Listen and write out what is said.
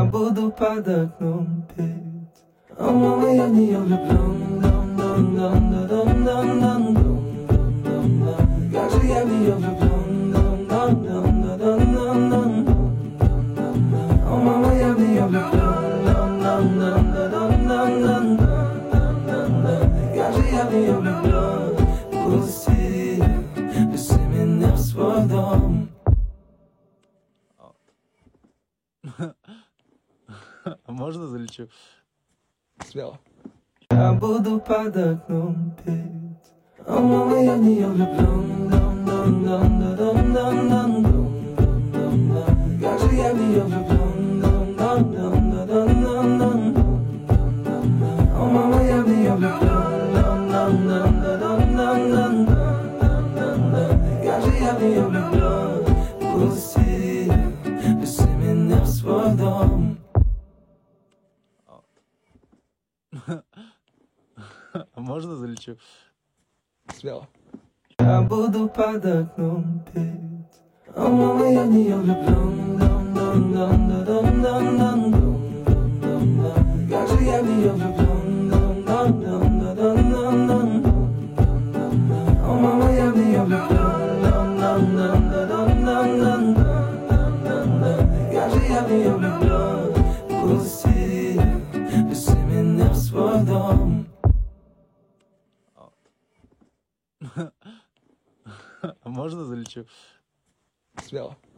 Я буду под окном петь. О, мама, я в нее влюблен. Как же я в нее влюблен. О, мама, я в нее влюблен. Как же я в нее влюблен. Пусти меня в свой дом. А можно залечу? Смело. Я буду под окном петь. О, мама, я в нее влюблен. Как же я в нее влюблен. О, мама, я в нее влюблен. Как же я в нее влюблен. Пусти меня в свой дом. А можно залечу? Смело. Я буду под окном петь. О, мама, я в нее влюблен. Как же я в нее влюблен. О, мама, я в нее влюблен. Как же я в нее влюблен. Пусти меня в свой дом. А можно залечу? Смело.